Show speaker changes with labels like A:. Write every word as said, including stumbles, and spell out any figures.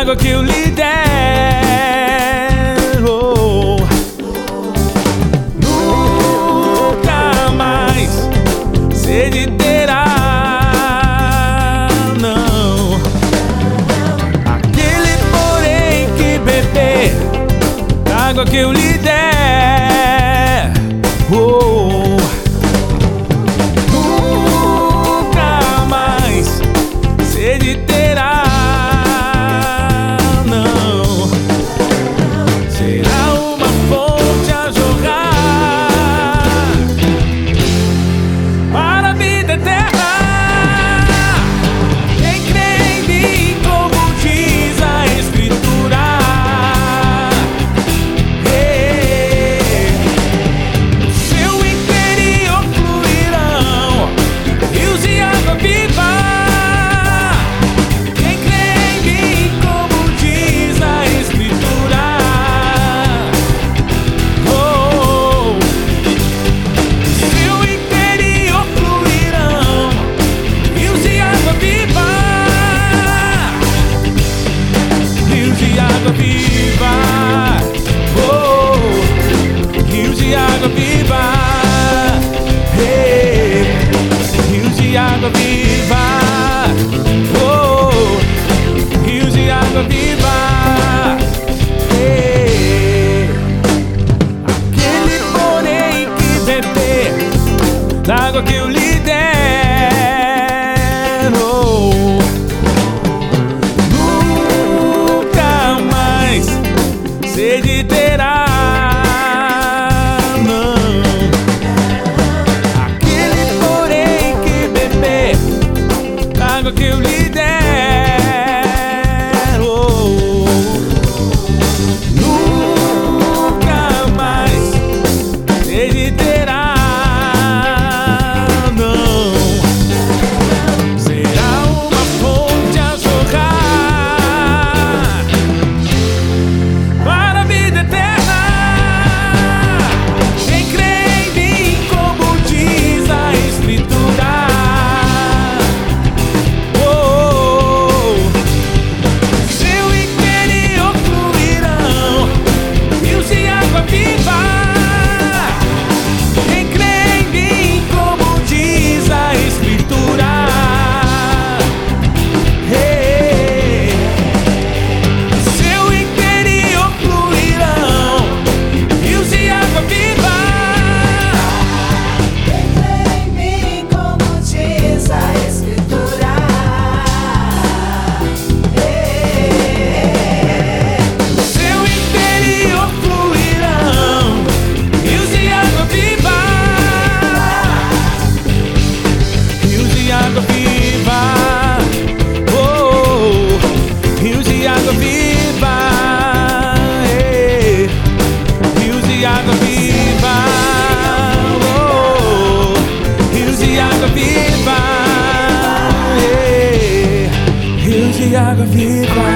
A: água que eu lhe der. Oh. Nunca mais sede terá, não. Aquele, porém, que beber da água que eu lhe der. Oh. Nunca mais sede terá, não. Será uma fonte a jorrar para a vida eterna. Quem crê em mim, como diz a Escritura, hey, no seu interior fluirão rios de água viva. Quem crê em mim, como diz a Escritura, oh, no seu interior fluirão rios de água viva. Rios de água viva, oh, rios de água viva, hey, rios de água viva, oh, rios de água viva, hey. Aquele, porém, que beber da água que eu lhe der, oh, nunca mais sede terá, não. Aquele, porém, que beber da água que eu lhe der, oh, nunca mais sede terá, não. Será uma fonte a jorrar para a vida eterna. Quem crê em mim, como diz a Escritura, oh, seu interior fluirão rios de água viva. Quem crê em mim, como diz a Escritura, hey, seu interior fluirão rios de água viva.
B: Quem crê em mim, como diz a Escritura,
A: Seu interior fluirão rios de água viva. Rios de água viva, oh, rios de água viva, hey, rios de água viva, oh, rios de água viva, hey, rios de água viva.